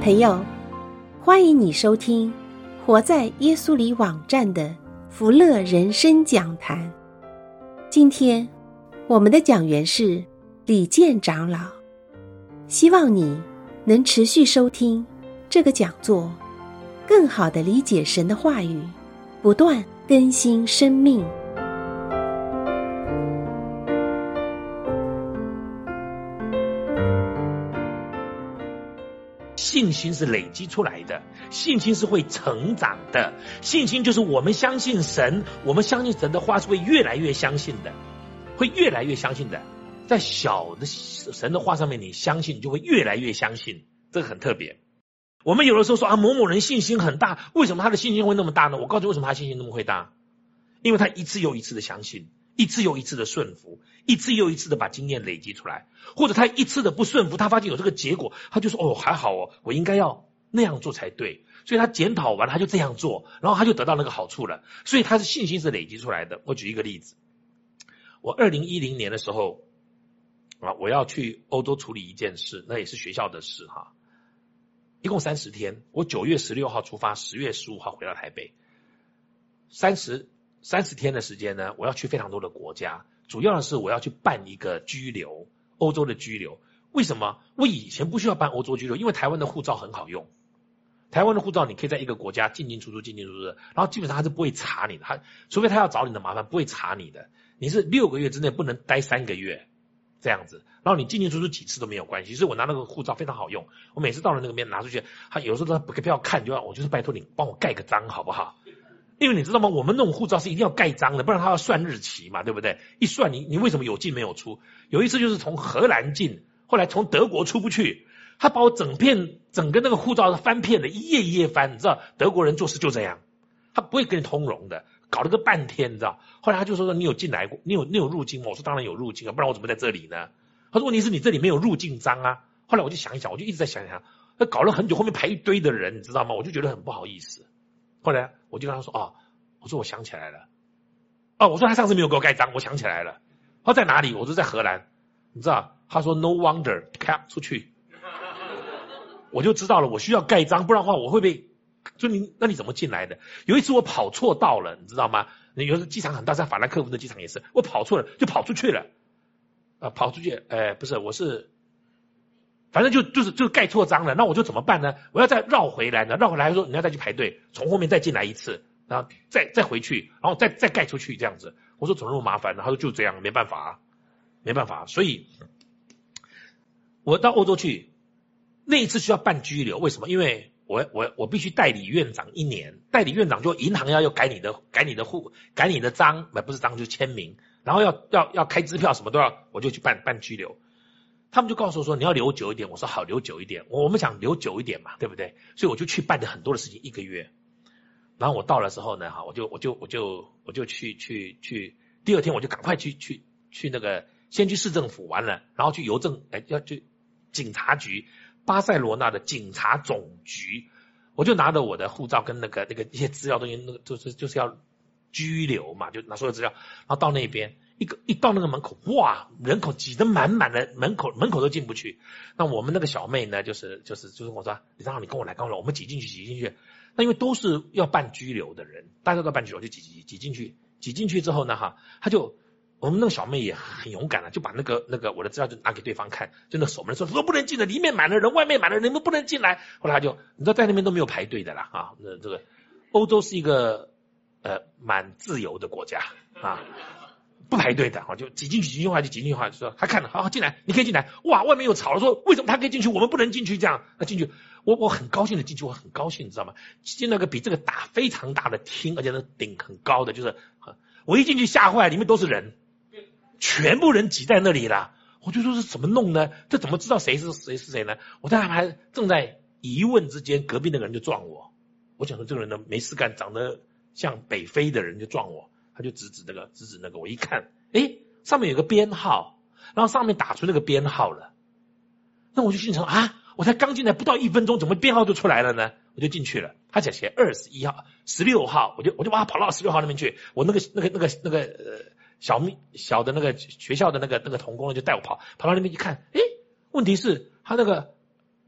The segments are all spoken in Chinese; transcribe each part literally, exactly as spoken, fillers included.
朋友，欢迎你收听活在耶稣里网站的福乐人生讲坛。今天我们的讲员是李健长老，希望你能持续收听这个讲座，更好地理解神的话语，不断更新生命。 信心是累积出来的，信心是会成长的，信心就是我们相信神，我们相信神的话是会越来越相信的，会越来越相信的。在小的神的话上面你相信，你就会越来越相信，这个很特别。我们有的时候说啊，某某人信心很大，为什么他的信心会那么大呢？我告诉你为什么他信心那么会大，因为他一次又一次的相信，一次又一次的顺服，一次又一次的把经验累积出来，或者他一次的不顺服，他发现有这个结果，他就说哦还好哦，我应该要那样做才对，所以他检讨完他就这样做，然后他就得到那个好处了，所以他是信心是累积出来的。我举一个例子，我二零一零年的时候啊，我要去欧洲处理一件事，那也是学校的事哈，一共三十天，我九月十六号出发，十月十五号回到台北，三十三十天的时间呢，我要去非常多的国家，主要的是我要去办一个居留，欧洲的居留。为什么？我以前不需要办欧洲居留，因为台湾的护照很好用，台湾的护照你可以在一个国家进进出出进进出出的，然后基本上他是不会查你的，他除非他要找你的麻烦，不会查你的，你是六个月之内不能待三个月这样子，然后你进进出出几次都没有关系，所以我拿那个护照非常好用，我每次到了那个边拿出去，他有时候他不要看，就要我就是拜托你帮我盖个章好不好？因为你知道吗？我们那种护照是一定要盖章的，不然他要算日期嘛，对不对？一算你你为什么有进没有出？有一次就是从荷兰进，后来从德国出不去，他把我整片整个那个护照翻遍了，一页一页翻，你知道德国人做事就这样，他不会跟你通融的，搞了个半天，你知道？后来他就说你有进来过，你有你有入境吗？我说当然有入境啊，不然我怎么在这里呢？他说问题是你这里没有入境章啊。后来我就想一想，我就一直在想一想，他搞了很久，后面排一堆的人，你知道吗？我就觉得很不好意思。后来我就跟他说哦，我说我想起来了，哦，我说他上次没有给我盖章，我想起来了。他说在哪里？我说在荷兰，你知道？他说 no wonder， 咔出去，我就知道了，我需要盖章，不然的话我会被，就你那你怎么进来的？有一次我跑错道了，你知道吗？有时机场很大，在法兰克福的机场也是，我跑错了，就跑出去了，啊、呃，跑出去，呃，不是，我是。反正就就是就盖错章了，那我就怎么办呢？我要再绕回来呢，绕回来说你要再去排队，从后面再进来一次，然后再再回去，然后再再盖出去这样子。我说怎么那么麻烦呢？他说就这样，没办法啊，没办法。所以我到欧洲去那一次需要办居留，为什么？因为我我我必须代理院长一年，代理院长就银行要要改你的改你的户改你的章，不是章就是签名，然后要要要开支票什么都要，我就去办办居留。他们就告诉我说你要留久一点，我说好，留久一点，我们想留久一点嘛，对不对？所以我就去办了很多的事情，一个月。然后我到了之后呢，哈，我就我就我就我就去去去，第二天我就赶快去去去那个，先去市政府完了，然后去邮政，哎，要去警察局，巴塞罗那的警察总局，我就拿着我的护照跟那个那个一些资料东西，那个就是就是要居留嘛，就拿所有资料，然后到那边。一个一到那个门口，哇，人口挤得满满的，门口门口都进不去。那我们那个小妹呢，就是就是就是我说，李长老你跟我来，跟我来，我们挤进去挤进去。那因为都是要办居留的人，大家都办居留，就挤挤挤进去，挤进去之后呢，哈，他就我们那个小妹也很勇敢了，就把那个那个我的资料就拿给对方看，就那守门说说不能进的，里面满了人，外面满了人，你们不能进来。后来他就你知道在那边都没有排队的啦啊，那这个欧洲是一个呃蛮自由的国家啊。不排队的，就挤进去，挤进去话就挤进去话，就说他看了，好进来，你可以进来。哇，外面又吵了，说为什么他可以进去，我们不能进去？这样，那进去，我我很高兴的进去，我很高兴，你知道吗？进那个比这个大非常大的厅，而且那顶很高的，就是我一进去吓坏，里面都是人，全部人挤在那里了。我就说是怎么弄呢？这怎么知道谁是谁是谁呢？我在还正在疑问之间，隔壁那个人就撞我。我想说这个人呢没事干，长得像北非的人就撞我。他就指指那个指指那个，我一看，诶，上面有个编号，然后上面打出那个编号了。那我就心想啊，我才刚进来不到一分钟，怎么编号就出来了呢？我就进去了，他写写二十一号、十六号，我就我就把他跑到十六号那边去。我那个那个那个那个呃小咪小的那个学校的那个那个童工就带我跑跑到那边一看，诶，问题是他那个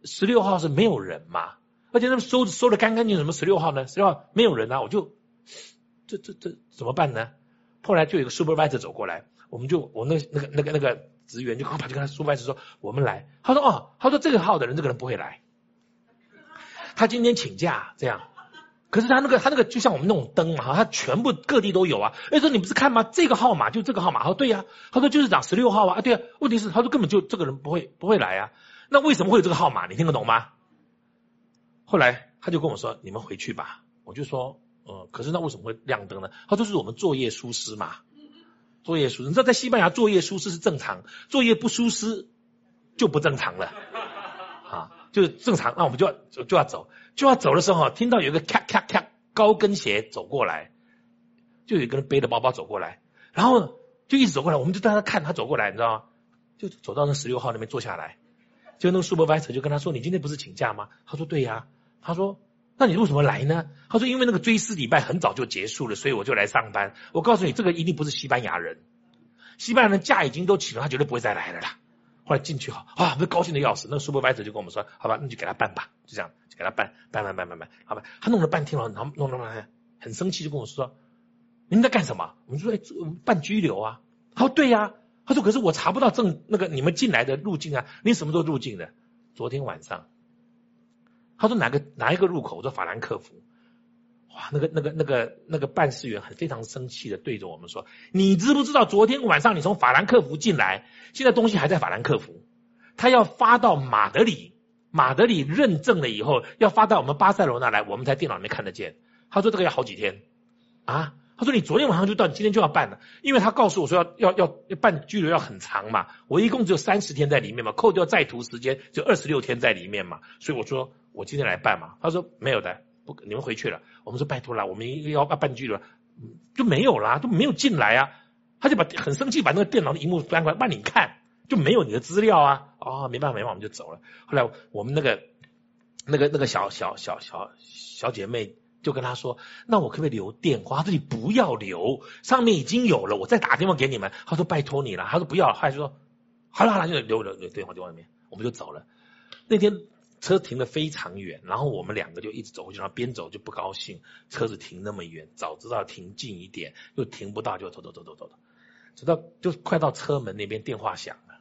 十六号是没有人嘛，而且那收收的干干净净，什么十六号呢？十六号没有人啊，我就这这这怎么办呢？后来就有一个 supervisor 走过来，我们就我那那个那个那个职员就跑去跟他 supervisor 说我们来，他说哦，他说这个号的人这个人不会来，他今天请假这样。可是他那个他那个就像我们那种灯嘛，他全部各地都有啊。哎，说你不是看吗？这个号码就这个号码。他说对呀、啊，他说就是长十六号啊。啊对啊，问题是他说根本就这个人不会不会来啊。那为什么会有这个号码？你听得懂吗？后来他就跟我说，你们回去吧。我就说，呃，可是那为什么会亮灯呢？他说是我们作业疏失嘛。作业疏失，你知道在西班牙作业疏失是正常，作业不疏失就不正常了。啊，就是正常，那我们就要就就要走。就要走的时候，听到有一个咔咔咔高跟鞋走过来，就有一个人背着包包走过来，然后就一直走过来，我们就在那看他走过来，你知道吗？就走到那十六号那边坐下来，就那个 supervisor 就跟他说：“你今天不是请假吗？”他说：“对呀、啊。”他说：“那你为什么来呢？”他说：“因为那个追思礼拜很早就结束了，所以我就来上班。我告诉你，这个一定不是西班牙人，西班牙人假已经都请了，他绝对不会再来了啦。”后来进去哈，啊，我们高兴的要死。那个 supervisor 就跟我们说：“好吧，那就给他办吧。”就这样，就给他办，办办办办办，好吧。他弄了半天了，然后弄了半天，很生气，就跟我说：“您在干什么？”我们说：“哎，我们办拘留啊。”他说：“对呀、啊。”他说：“可是我查不到正那个你们进来的路径啊，你什么时候入境的？”昨天晚上。他说：“哪个哪一个入口？”我说：“法兰克福。”哇，那个那个那个那个办事员很非常生气的对着我们说：“你知不知道昨天晚上你从法兰克福进来，现在东西还在法兰克福，他要发到马德里，马德里认证了以后要发到我们巴塞罗那来，我们在电脑里面看得见。”他说：“这个要好几天啊。”他说：“你昨天晚上就到，你今天就要办了，因为他告诉我说要要要要办拘留要很长嘛，我一共只有三十天在里面嘛，扣掉在途时间就二十六天在里面嘛，所以我说我今天来办嘛。”他说：“没有的。”不，你们回去了。我们说拜托了，我们要要办拘留，就没有啦，就没有进来啊。他就把很生气，把那个电脑的荧幕翻过来，帮你看，就没有你的资料啊。哦，没办法没办法，我们就走了。后来我们那个那个那个小小小小小姐妹就跟他说：“那我可不可以留电话？”他说：“你不要留，上面已经有了，我再打电话给你们。”他说：“拜托你了。”他说：“不要。”后来就说：“好了好了，就留留留电话就外面。”我们就走了。那天车停得非常远，然后我们两个就一直走回去，然后边走就不高兴，车子停那么远，早知道停近一点，又停不到，就走走走走走，走到就快到车门那边，电话响了，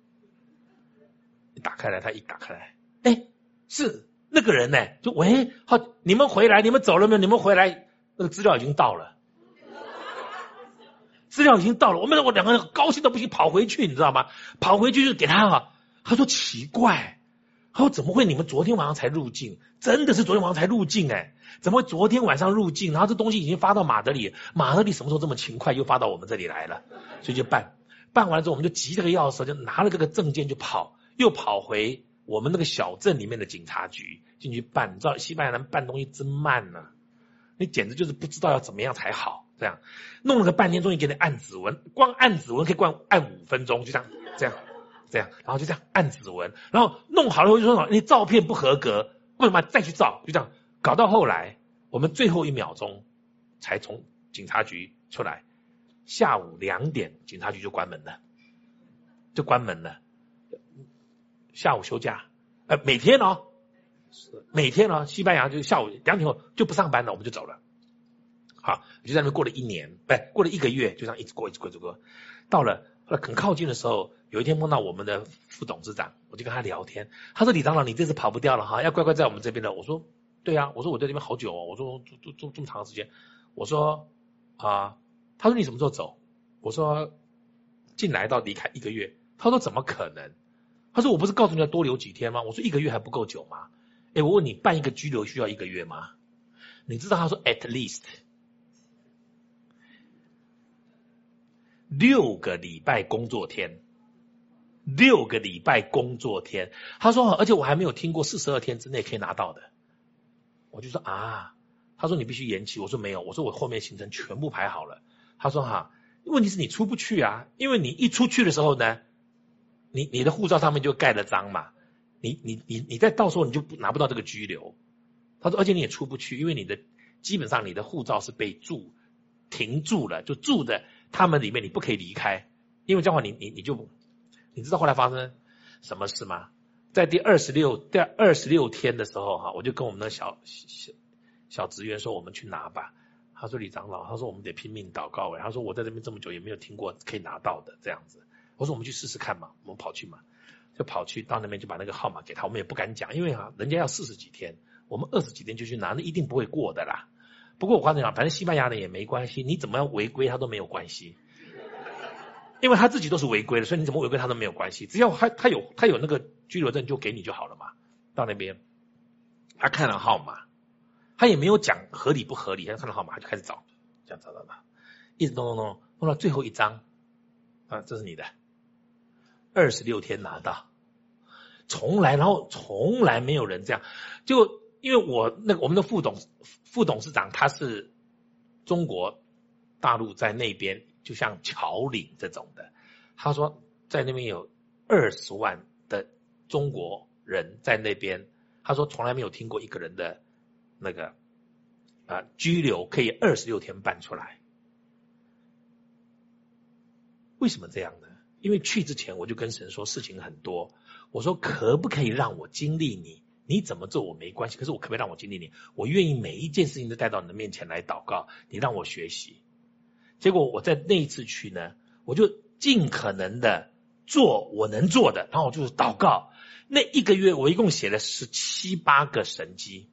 一打开来，他一打开来，哎，是那个人呢，就喂，好，你们回来，你们走了没有？你们回来，那个资料已经到了，资料已经到了，我们我两个人高兴的不行，跑回去，你知道吗？跑回去就给他啊，他说奇怪。他说：“怎么会？你们昨天晚上才入境？真的是昨天晚上才入境哎？怎么会昨天晚上入境？然后这东西已经发到马德里，马德里什么时候这么勤快，又发到我们这里来了？所以就办，办完了之后，我们就急这个钥匙，就拿了这个证件就跑，又跑回我们那个小镇里面的警察局进去办。你知道西班牙人办东西真慢呢、啊，你简直就是不知道要怎么样才好。这样弄了个半天，终于给你按指纹，光按指纹可以光按五分钟，就这样这样。”这样，然后就这样按指纹，然后弄好了就说你照片不合格，为什么再去照？就这样搞到后来，我们最后一秒钟才从警察局出来。下午两点，警察局就关门了，就关门了。下午休假，呃，每天哦，每天哦，西班牙就下午两点后就不上班了，我们就走了。好，就在那边过了一年，不、哎，过了一个月，就这样一直过，一直过，一直过。到了后来很靠近的时候。有一天碰到我们的副董事长，我就跟他聊天。他说：“李长老，你这次跑不掉了哈，要乖乖在我们这边的。”我说：“对啊，我说我在这边好久哦，我说这这这么长时间。”我说：“啊。”他说：“你什么时候走？”我说：“进来到离开一个月。”他说：“怎么可能？”他说：“我不是告诉你要多留几天吗？”我说：“一个月还不够久吗？”哎，我问你，办一个拘留需要一个月吗？你知道他说 at least 六个礼拜工作天。六个礼拜工作天，他说，而且我还没有听过四十二天之内可以拿到的。我就说啊，他说你必须延期，我说没有，我说我后面行程全部排好了。他说哈，问题是你出不去啊，因为你一出去的时候呢，你你的护照上面就盖了章嘛，你你你你再到时候你就拿不到这个居留。他说，而且你也出不去，因为你的基本上你的护照是被住停住了，就住的他们里面你不可以离开，因为这样的话你你你就。你知道后来发生什么事吗？ 在第二十六第二十六天的时候哈，我就跟我们的小小小职员说，我们去拿吧。他说李长老，他说我们得拼命祷告，他说我在这边这么久也没有听过可以拿到的这样子。我说我们去试试看嘛，我们跑去嘛，就跑去到那边就把那个号码给他，我们也不敢讲，因为哈人家要四十几天，我们二十几天就去拿，那一定不会过的啦。不过我告诉你啊，反正西班牙人也没关系，你怎么样违规他都没有关系，因为他自己都是违规的，所以你怎么违规他都没有关系，只要他他有他有那个居留证就给你就好了嘛。到那边他看了号码，他也没有讲合理不合理，他看到号码他就开始找，这样找找找，一直弄弄弄弄到最后一张啊，这是你的，二十六天拿到，从来然后从来没有人这样。就因为我那个我们的副董副董事长他是中国大陆在那边，就像侨领这种的，他说在那边有二十万的中国人在那边，他说从来没有听过一个人的那个啊、呃、居留可以二十六天办出来。为什么这样呢？因为去之前我就跟神说事情很多，我说可不可以让我经历你，你怎么做我没关系，可是我可不可以让我经历你，我愿意每一件事情都带到你的面前来祷告，你让我学习。结果我在那一次去呢，我就尽可能的做我能做的，然后我就是祷告。那一个月我一共写了十七八个神迹，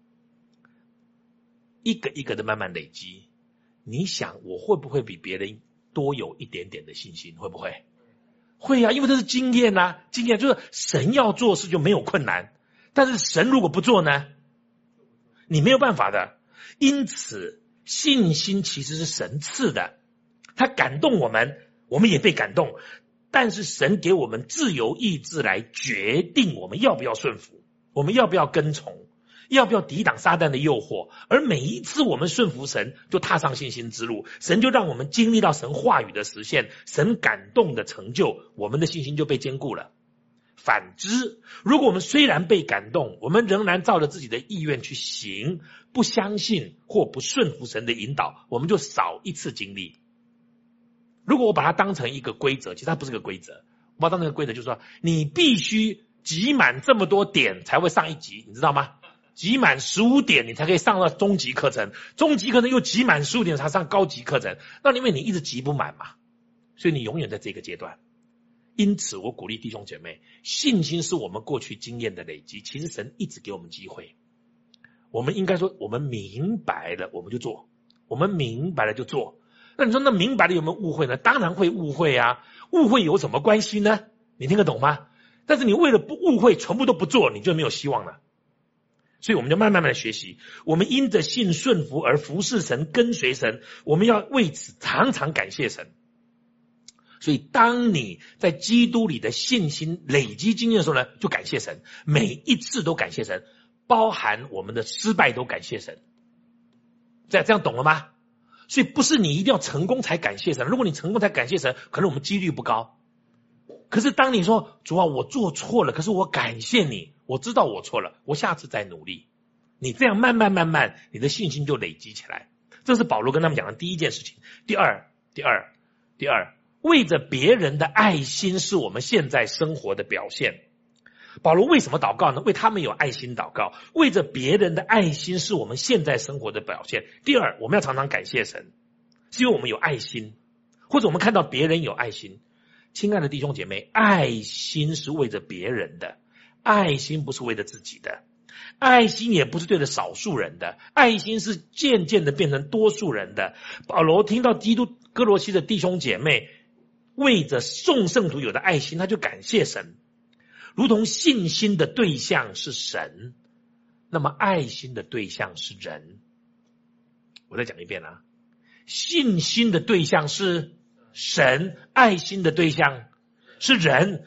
一个一个的慢慢累积。你想我会不会比别人多有一点点的信心？会不会？会啊，因为这是经验啊，经验就是神要做事就没有困难，但是神如果不做呢，你没有办法的。因此信心其实是神赐的，他感动我们，我们也被感动，但是神给我们自由意志来决定我们要不要顺服，我们要不要跟从，要不要抵挡撒旦的诱惑。而每一次我们顺服神，就踏上信心之路，神就让我们经历到神话语的实现，神感动的成就，我们的信心就被坚固了。反之，如果我们虽然被感动，我们仍然照着自己的意愿去行，不相信或不顺服神的引导，我们就少一次经历。如果我把它当成一个规则，其实它不是个规则，我把它当成一个规则，就是说你必须集满这么多点才会上一级，你知道吗？集满十五点你才可以上到中级课程，中级课程又集满十五点才上高级课程，那因为你一直集不满嘛，所以你永远在这个阶段。因此我鼓励弟兄姐妹，信心是我们过去经验的累积，其实神一直给我们机会，我们应该说我们明白了我们就做，我们明白了就做。那你说那明白了有没有误会呢？当然会误会啊，误会有什么关系呢？你听得懂吗？但是你为了不误会全部都不做，你就没有希望了。所以我们就慢慢慢的学习，我们因着信顺服而服侍神，跟随神，我们要为此常常感谢神。所以当你在基督里的信心累积经验的时候呢，就感谢神，每一次都感谢神，包含我们的失败都感谢神。这样这样懂了吗？所以不是你一定要成功才感谢神，如果你成功才感谢神，可能我们几率不高。可是当你说主啊我做错了，可是我感谢你，我知道我错了，我下次再努力，你这样慢慢慢慢你的信心就累积起来。这是保罗跟他们讲的第一件事情。第二第二第二为着别人的爱心是我们现在生活的表现。保罗为什么祷告呢？为他们有爱心祷告，为着别人的爱心是我们现在生活的表现。第二，我们要常常感谢神，是因为我们有爱心，或者我们看到别人有爱心。亲爱的弟兄姐妹，爱心是为着别人的，爱心不是为了自己的，爱心也不是对着少数人的，爱心是渐渐的变成多数人的。保罗听到基督哥罗西的弟兄姐妹为着众圣徒有的爱心，他就感谢神。如同信心的对象是神，那么爱心的对象是人。我再讲一遍啊，信心的对象是神，爱心的对象是人。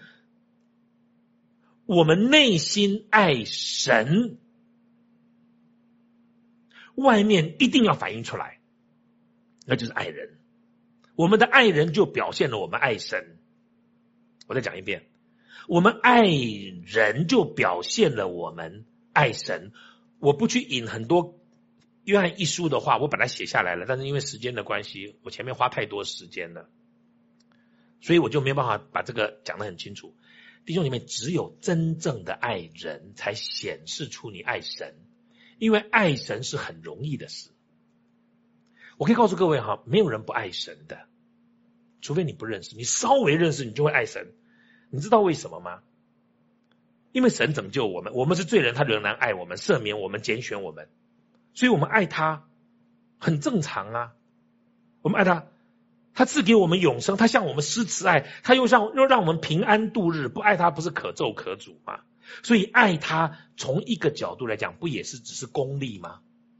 我们内心爱神，外面一定要反映出来，那就是爱人。我们的爱人就表现了我们爱神。我再讲一遍，我们爱人就表现了我们爱神。我不去引很多约翰一书的话，我本来写下来了，但是因为时间的关系，我前面花太多时间了，所以我就没有办法把这个讲得很清楚。 弟兄姐妹，只有真正的爱人才显示出你爱神，因为爱神是很容易的事。我可以告诉各位哈，没有人不爱神的，除非你不认识，你稍微认识你就会爱神。你知道为什么吗？因为神拯救我们，我们是罪人，他仍然爱我们，赦免我们，拣选我们，所以我们爱他很正常啊。我们爱他，他赐给我们永生，他向我们施慈爱，他又让又让我们平安度日，不爱他不是可咒可诅吗？所以爱他从一个角度来讲，不也是只是功利吗？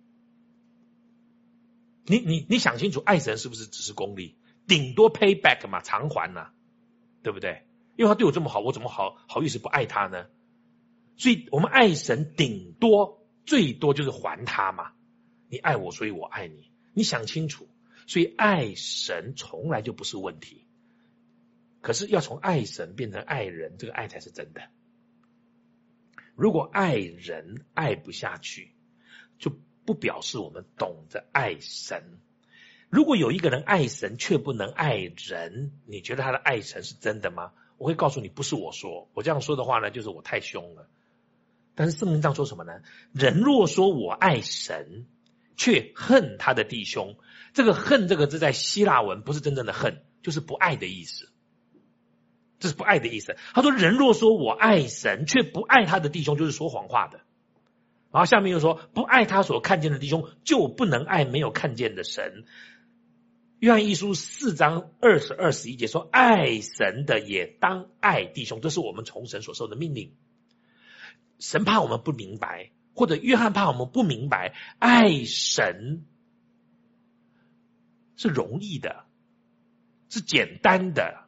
你你你想清楚，爱神是不是只是功利？顶多 pay back 嘛，偿还呐、啊，对不对？因为他对我这么好，我怎么好好意思不爱他呢？所以我们爱神顶多最多就是还他嘛。你爱我，所以我爱你。你想清楚，所以爱神从来就不是问题。可是要从爱神变成爱人，这个爱才是真的。如果爱人爱不下去，就不表示我们懂得爱神。如果有一个人爱神却不能爱人，你觉得他的爱神是真的吗？我会告诉你，不是我说，我这样说的话呢，就是我太凶了。但是圣经上说什么呢？人若说我爱神，却恨他的弟兄，这个恨这个字在希腊文不是真正的恨，就是不爱的意思。这是不爱的意思。他说人若说我爱神，却不爱他的弟兄，就是说谎话的。然后下面又说不爱他所看见的弟兄，就不能爱没有看见的神。约翰一书四章二十二十一节说，爱神的也当爱弟兄，这是我们从神所受的命令。神怕我们不明白，或者约翰怕我们不明白，爱神是容易的，是简单的。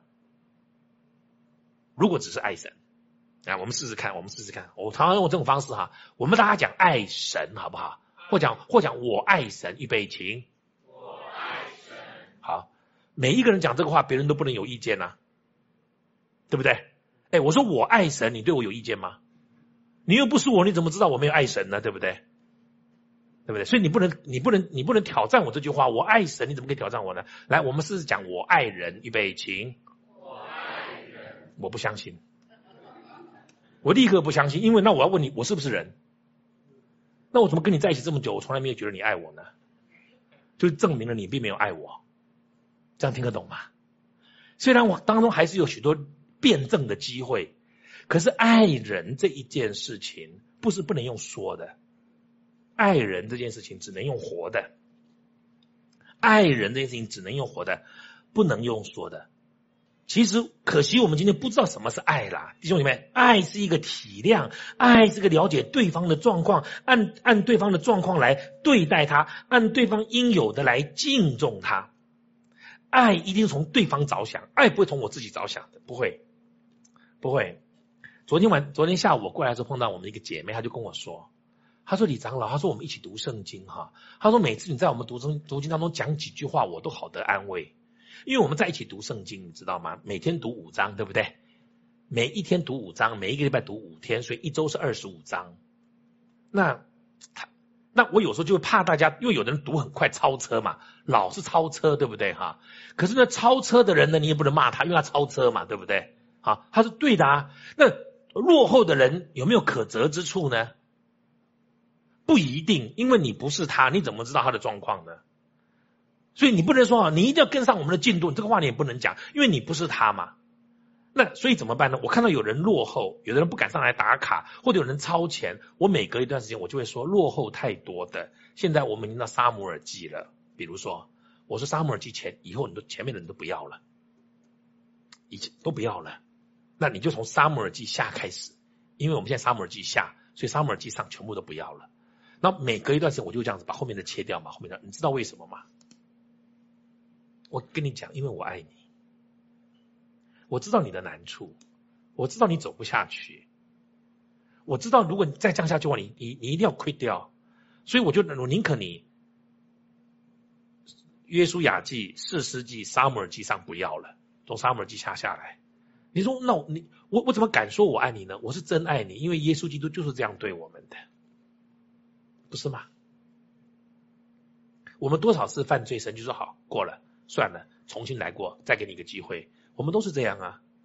如果只是爱神，啊，我们试试看，我们试试看。我常常用这种方式哈，我们大家讲爱神好不好？或讲或讲我爱神，预备起。我爱神。好，每一个人讲这个话，别人都不能有意见啊，对不对？哎，我说我爱神，你对我有意见吗？你又不是我，你怎么知道我没有爱神呢？对不对？对不对？所以你不能，你不能，你不能挑战我这句话。我爱神，你怎么可以挑战我呢？来，我们试试讲我爱人，预备起。我爱人。我不相信，我立刻不相信，因为那我要问你，我是不是人？那我怎么跟你在一起这么久，我从来没有觉得你爱我呢？就证明了你并没有爱我。这样听得懂吗？虽然我当中还是有许多辩证的机会。可是爱人这一件事情不是不能用说的，爱人这件事情只能用活的，爱人这件事情只能用活的，不能用说的。其实可惜我们今天不知道什么是爱啦，弟兄姐妹，爱是一个体谅，爱是个了解对方的状况，按按对方的状况来对待他，按对方应有的来敬重他。爱一定从对方着想，爱不会从我自己着想的，不会，不会。昨天晚，昨天下午我过来的时候碰到我们一个姐妹，她就跟我说，她说李长老，她说我们一起读圣经哈，她说每次你在我们读圣读经当中讲几句话，我都好得安慰，因为我们在一起读圣经，你知道吗？每天读五章，对不对？每一天读五章，每一个礼拜读五天，所以一周是二十五章。那那我有时候就怕大家，因为有的人读很快超车嘛，老是超车，对不对哈？可是呢，超车的人呢，你也不能骂他，因为他超车嘛，对不对？好，他是对的啊。那落后的人有没有可责之处呢？不一定，因为你不是他，你怎么知道他的状况呢？所以你不能说啊，你一定要跟上我们的进度，这个话你也不能讲，因为你不是他嘛。那所以怎么办呢？我看到有人落后，有的人不敢上来打卡，或者有人超前，我每隔一段时间我就会说落后太多的。现在我们已经到撒母耳记了，比如说我说撒母耳记前以后，你都前面的人都不要了，以前都不要了。那你就从撒母耳记下开始，因为我们现在撒母耳记下，所以撒母耳记上全部都不要了。那每隔一段时间我就这样子把后面的切掉嘛，后面的你知道为什么吗？我跟你讲，因为我爱你，我知道你的难处，我知道你走不下去，我知道如果你再这样下去的话，你你你一定要亏掉，所以我就我宁可你约书亚记、士师记、撒母耳记上不要了，从撒母耳记下下来。你说那我你我我怎么敢说我爱你呢？我是真爱你，因为耶稣基督就是这样对我们的，不是吗？我们多少次犯罪，神就说好过了，算了，重新来过，再给你一个机会。我们都是这样啊。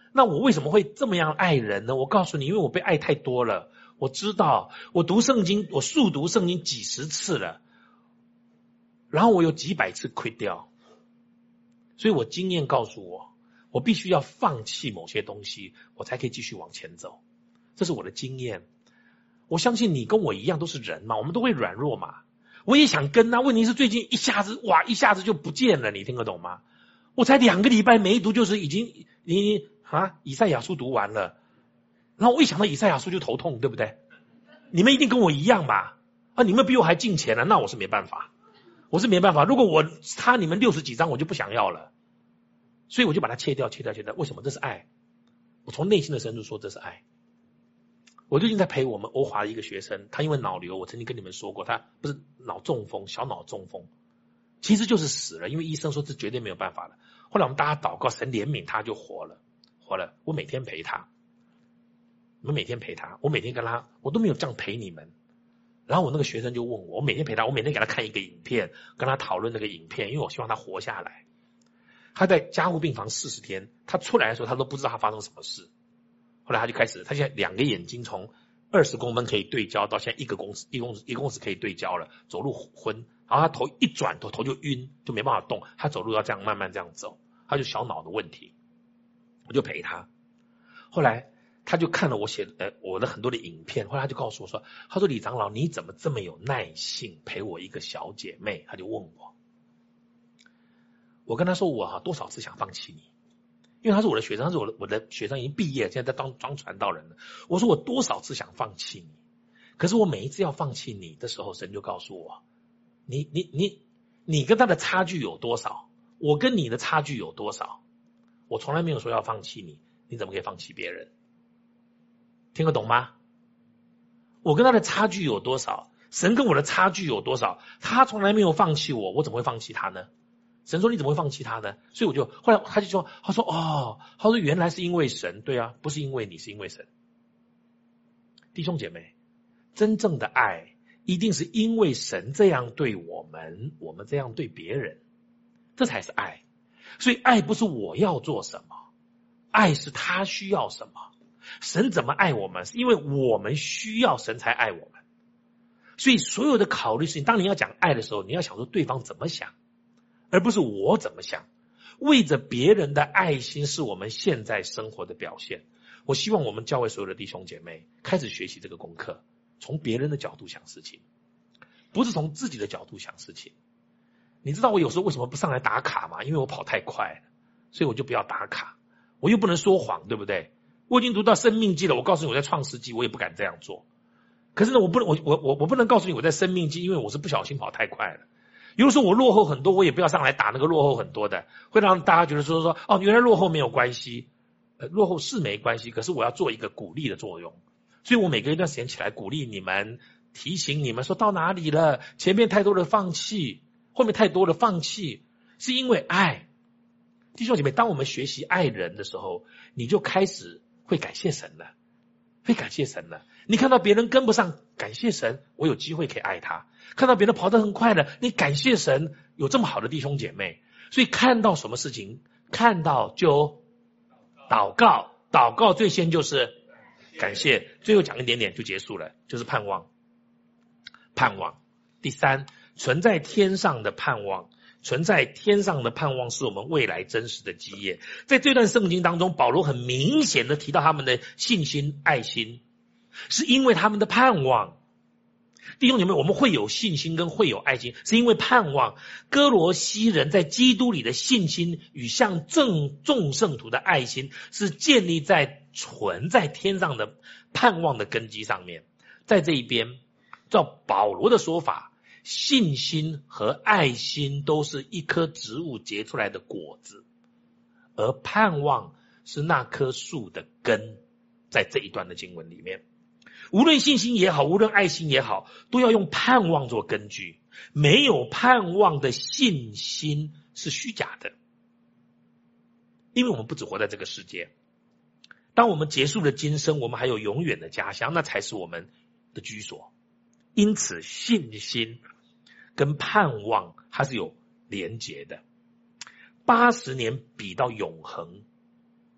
那我为什么会这么样爱人呢？我告诉你，因为我被爱太多了。我知道，我读圣经，我速读圣经几十次了，然后我有几百次亏掉，所以我经验告诉我，我必须要放弃某些东西，我才可以继续往前走。这是我的经验。我相信你跟我一样都是人嘛，我们都会软弱嘛。我也想跟啊，问题是最近一下子哇，一下子就不见了，你听得懂吗？我才两个礼拜没读，就是已经你啊以赛亚书读完了，然后我一想到以赛亚书就头痛，对不对？你们一定跟我一样吧？啊，你们比我还敬虔了，那我是没办法，我是没办法。如果我差你们六十几章，我就不想要了，所以我就把它切掉，切掉，切掉。为什么？这是爱。我从内心的深处说，这是爱。我最近在陪我们欧华的一个学生，他因为脑瘤，我曾经跟你们说过，他不是脑中风，小脑中风，其实就是死了，因为医生说这绝对没有办法了。后来我们大家祷告，神怜悯他，就活了，活了。我每天陪他，我每天陪他，我每天跟他，我都没有这样陪你们。然后我那个学生就问我，我每天陪他，我每天给他看一个影片，跟他讨论那个影片，因为我希望他活下来。他在加护病房四十天，他出来的时候，他都不知道他发生什么事。后来他就开始，他现在两个眼睛从二十公分可以对焦，到现在一个公尺、一公尺、一公尺可以对焦了，走路昏，然后他头一转，头头就晕，就没办法动。他走路要这样慢慢这样走，他就小脑的问题。我就陪他，后来他就看了我写呃我的很多的影片，后来他就告诉我说，他说李长老你怎么这么有耐性陪我一个小姐妹？他就问我，我跟他说我啊多少次想放弃你。因为他是我的学生，他是我的我的学生已经毕业了，现在在当当传道人了。我说我多少次想放弃你，可是我每一次要放弃你的时候，神就告诉我，你你你你跟他的差距有多少？我跟你的差距有多少？我从来没有说要放弃你，你怎么可以放弃别人？听得懂吗？我跟他的差距有多少？神跟我的差距有多少？他从来没有放弃我，我怎么会放弃他呢？神说你怎么会放弃他呢？所以我就后来他就说，他说哦，他说原来是因为神，对啊，不是因为你，是因为神。弟兄姐妹，真正的爱一定是因为神这样对我们，我们这样对别人，这才是爱。所以爱不是我要做什么，爱是他需要什么。神怎么爱我们，是因为我们需要神才爱我们。所以所有的考虑事情，当你要讲爱的时候，你要想说对方怎么想，而不是我怎么想。为着别人的爱心是我们现在生活的表现。我希望我们教会所有的弟兄姐妹开始学习这个功课，从别人的角度想事情，不是从自己的角度想事情。你知道我有时候为什么不上来打卡吗？因为我跑太快了，所以我就不要打卡。我又不能说谎，对不对？我已经读到生命记了，我告诉你我在创世纪，我也不敢这样做。可是呢，我不能，我我我我不能告诉你我在生命记，因为我是不小心跑太快了。有的时候我落后很多，我也不要上来打那个落后很多的，会让大家觉得说说哦，原来落后没有关系，呃，落后是没关系，可是我要做一个鼓励的作用，所以我每隔一段时间起来鼓励你们，提醒你们说到哪里了，前面太多的放弃，后面太多的放弃，是因为爱。弟兄姐妹，当我们学习爱人的时候，你就开始会感谢神了，会感谢神了。你看到别人跟不上，感谢神，我有机会可以爱他。看到别人跑得很快了，你感谢神有这么好的弟兄姐妹。所以看到什么事情，看到就祷告，祷告最先就是感谢。最后讲一点点就结束了，就是盼望。盼望。第三，存在天上的盼望。存在天上的盼望是我们未来真实的基业。在这段圣经当中，保罗很明显的提到他们的信心、爱心，是因为他们的盼望。弟兄姐妹，我们会有信心跟会有爱心，是因为盼望。哥罗西人在基督里的信心与向正众圣徒的爱心，是建立在存在天上的盼望的根基上面。在这一边，照保罗的说法，信心和爱心都是一棵植物结出来的果子，而盼望是那棵树的根。在这一段的经文里面，无论信心也好，无论爱心也好，都要用盼望做根据。没有盼望的信心是虚假的，因为我们不只活在这个世界，当我们结束了今生，我们还有永远的家乡，那才是我们的居所。因此信心跟盼望它是有连结的。八十年比到永恒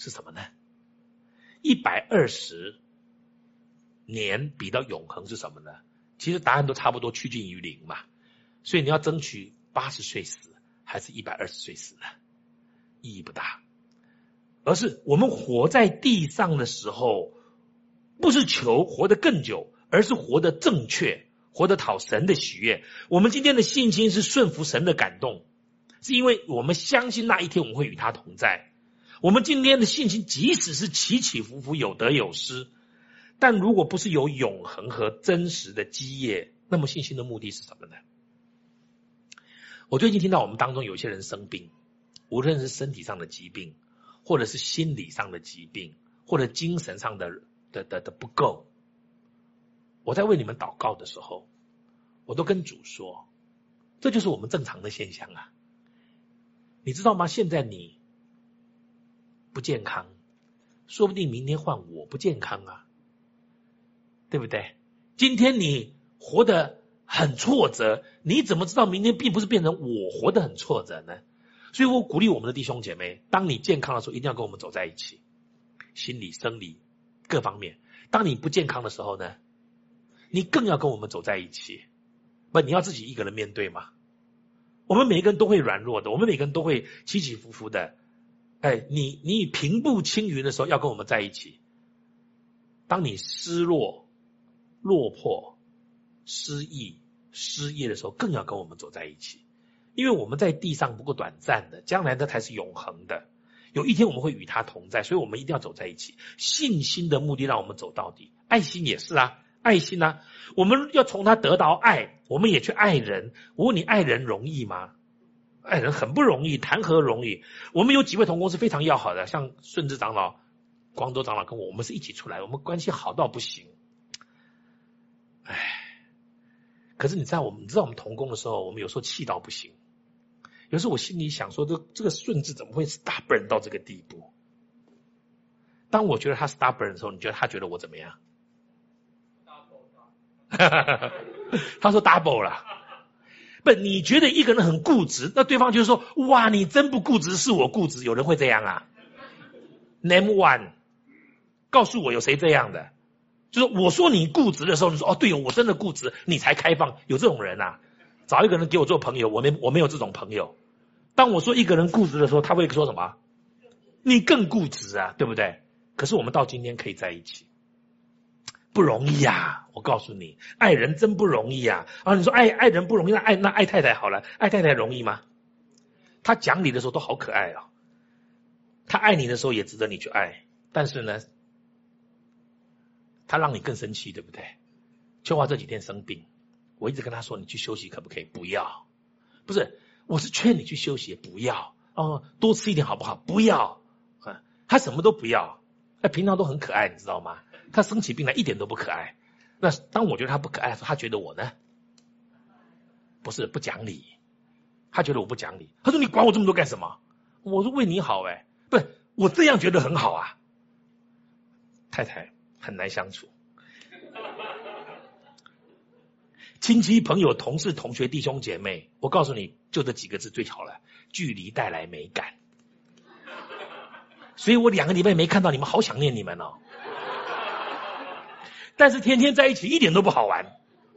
是什么呢？一百二十年比到永恒是什么呢？其实答案都差不多趋近于零嘛。所以你要争取八十岁死还是一百二十岁死呢？意义不大。而是我们活在地上的时候，不是求活得更久，而是活得正确，活得讨神的喜悦。我们今天的信心是顺服神的感动，是因为我们相信那一天我们会与他同在。我们今天的信心即使是起起伏伏，有得有失，但如果不是有永恒和真实的基业，那么信心的目的是什么呢？我最近听到我们当中有些人生病，无论是身体上的疾病，或者是心理上的疾病，或者精神上的的的的不够。我在为你们祷告的时候，我都跟主说，这就是我们正常的现象啊。你知道吗？现在你不健康，说不定明天换我不健康啊，对不对？今天你活得很挫折，你怎么知道明天并不是变成我活得很挫折呢？所以我鼓励我们的弟兄姐妹，当你健康的时候，一定要跟我们走在一起，心理、生理各方面。当你不健康的时候呢，你更要跟我们走在一起。不，你要自己一个人面对吗？我们每一个人都会软弱的，我们每个人都会起起伏伏的。哎，你你平步青云的时候要跟我们在一起。当你失落、落魄、失意、失业的时候，更要跟我们走在一起。因为我们在地上不过短暂的，将来的才是永恒的。有一天我们会与他同在，所以我们一定要走在一起。信心的目的让我们走到底，爱心也是啊，爱心啊，我们要从他得到爱，我们也去爱人。我问你，爱人容易吗？爱人很不容易，谈何容易？我们有几位同工是非常要好的，像顺治长老、光州长老跟我，我们是一起出来，我们关系好到不行。唉，可是你知道我们，你知道我们同工的时候，我们有时候气到不行。有时候我心里想说，这这个顺治怎么会 stubborn 到这个地步？当我觉得他 stubborn 的时候，你觉得他觉得我怎么样？他说 double 了。不，你觉得一个人很固执，那对方就说，哇，你真不固执，是我固执。有人会这样啊 ？Name one， 告诉我有谁这样的？就是我说你固执的时候，你说哦，对哦，我真的固执，你才开放。有这种人啊？找一个人给我做朋友，我没我没有这种朋友。当我说一个人固执的时候，他会说什么？你更固执啊，对不对？可是我们到今天可以在一起，不容易啊！我告诉你，爱人真不容易啊！啊，你说爱爱人不容易，那爱那爱太太好了，爱太太容易吗？他讲你的时候都好可爱哦，他爱你的时候也值得你去爱，但是呢，他让你更生气，对不对？秋华这几天生病，我一直跟他说，你去休息可不可以？不要，不是，我是劝你去休息，不要哦，多吃一点好不好？不要，啊，他什么都不要，他平常都很可爱，你知道吗？他生起病来一点都不可爱。那当我觉得他不可爱的时候，他觉得我呢，不是不讲理，他觉得我不讲理。他说你管我这么多干什么？我说为你好哎，不是我这样觉得很好啊。太太很难相处。亲戚、朋友、同事、同学、弟兄姐妹，我告诉你，就这几个字最好了，距离带来美感。所以我两个礼拜没看到你们，好想念你们哦。但是天天在一起一点都不好玩。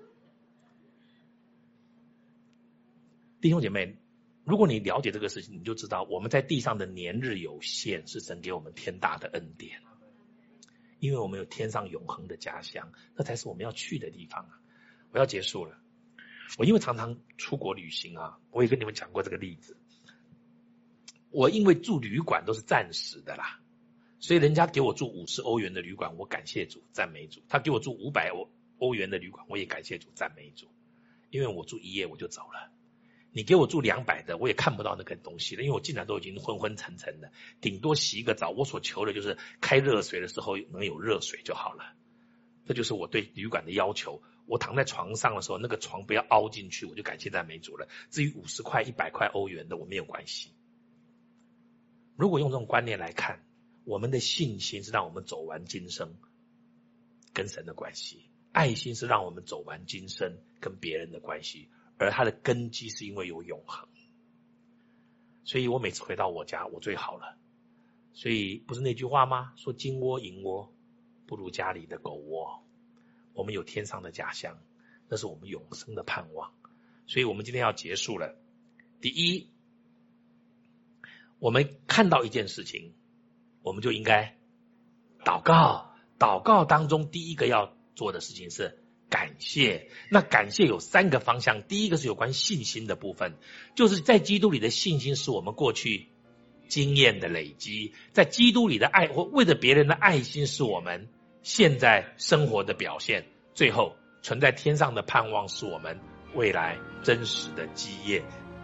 弟兄姐妹，如果你了解这个事情，你就知道我们在地上的年日有限，是神给我们天大的恩典。因为我们有天上永恒的家乡，那才是我们要去的地方啊。我要结束了。我因为常常出国旅行啊，我也跟你们讲过这个例子。我因为住旅馆都是暂时的啦，所以人家给我住五十欧元的旅馆，我感谢主，赞美主。他给我住五百欧欧元的旅馆，我也感谢主，赞美主。因为我住一夜我就走了。你给我住两百的，我也看不到那个东西了，因为我进来都已经昏昏沉沉的，顶多洗一个澡。我所求的就是开热水的时候能有热水就好了。这就是我对旅馆的要求。我躺在床上的时候，那个床不要凹进去，我就感谢赞美主了。至于五十块、一百块欧元的，我没有关系。如果用这种观念来看，我们的信心是让我们走完今生跟神的关系，爱心是让我们走完今生跟别人的关系，而它的根基是因为有永恒。所以我每次回到我家，我最好了。 所以不是那句话吗？说金窝银窝不如家里的狗窝。我们有天上的家乡，那是我们永生的盼望。所以我们今天要结束了。第一，我们看到一件事情，我们就应该祷告。祷告当中第一个要做的事情是感谢。那感谢有三个方向，第一个是有关信心的部分，就是在基督里的信心是我们过去经验的累积，在基督里的爱或为了别人的爱心是我们现在生活的表现，最后存在天上的盼望是我们未来真实的基业。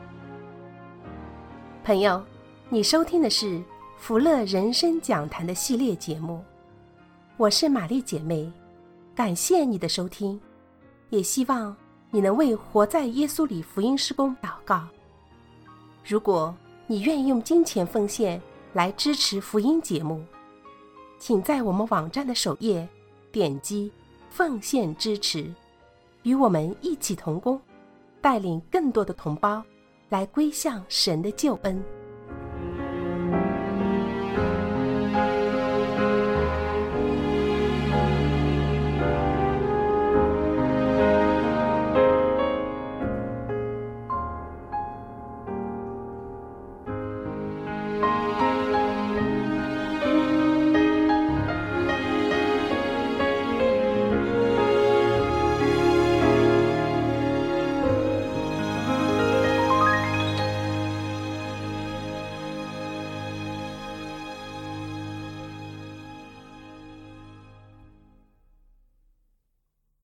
朋友，你收听的是福乐人生讲坛的系列节目，我是玛丽姐妹，感谢你的收听，也希望你能为活在耶稣里福音事工祷告。如果你愿意用金钱奉献来支持福音节目，请在我们网站的首页点击奉献支持，与我们一起同工，带领更多的同胞来归向神的救恩。